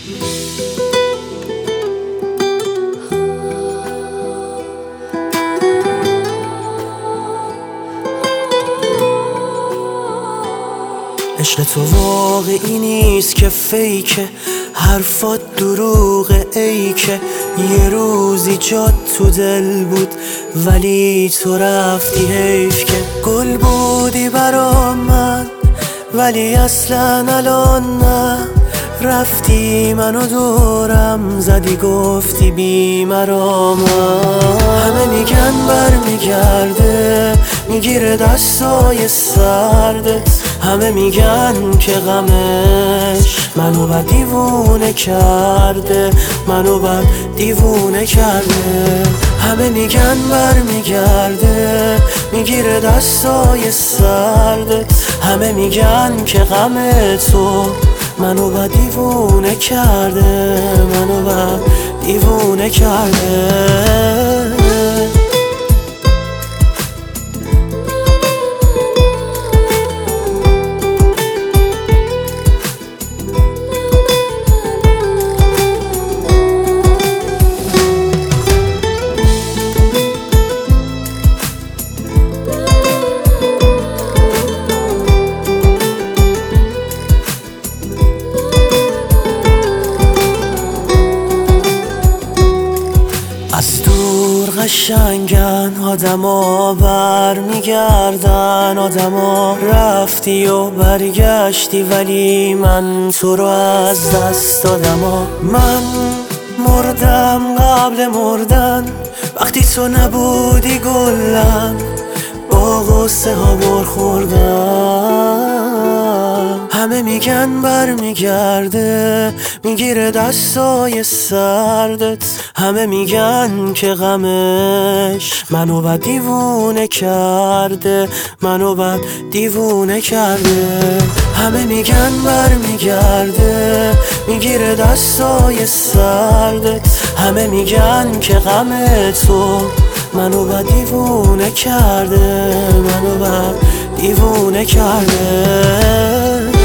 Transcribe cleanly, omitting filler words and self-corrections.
عشق تو واقعی نیست که فیکه، حرفات دروغه ای که یه روزی جات تو دل بود ولی تو رفتی. حیف که گل بودی برا من ولی اصلا الان نه، رفتی منو دورم زدی گفتی بی مرام. همه میگن برمیگرده میگیره دستای سردت، همه میگن که غمش منو بد دیوونه کرده، منو بد دیوونه کرده. همه میگن برمیگرده میگیره دستای سردت، همه میگن که غم تو منو بد دیوونه کرده، منو بد دیوونه کرده. از دور قشنگن آدما برمیگردن، آدما رفتی و برگشتی ولی من تو رو از دست دادم. من مردم قبل مردن وقتی تو نبودی گلم، با غصه ها برخوردم. همه میگن برمیگرده میگیره دستای سردت، همه میگن که غمش منو بد دیوونه کرده، منو بد دیوونه کرده. همه میگن برمیگرده میگیره دستای سردت، همه میگن که غم تو منو بد دیوونه کرده، منو بد دیوونه کرده.